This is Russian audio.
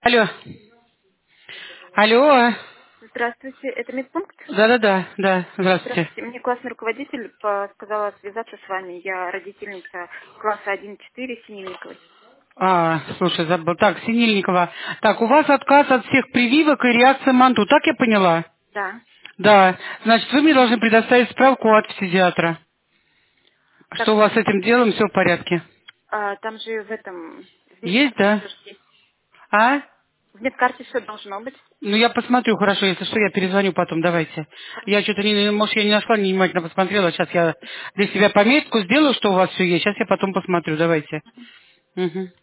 Алло. Алло. Здравствуйте, это медпункт? Да-да-да, да, здравствуйте. Здравствуйте, мне классный руководитель сказала связаться с вами. Я родительница класса 1-4 Синельниковой. Слушай, забыл. Так, Синельникова. Так, у вас отказ от всех прививок и реакция МАНТУ, так я поняла? Да. Да. Значит, вы мне должны предоставить справку от педиатра, что Так, у вас с этим делом все в порядке. там же в Есть, медкарте да? все есть. А? В медкарте все должно быть. Ну, я посмотрю, хорошо, если что, я перезвоню потом, давайте. Я Хорошо. что-то не, может, я не нашла, не внимательно посмотрела. Сейчас я для себя пометку сделаю, что у вас все есть. Сейчас я потом посмотрю, давайте. Угу.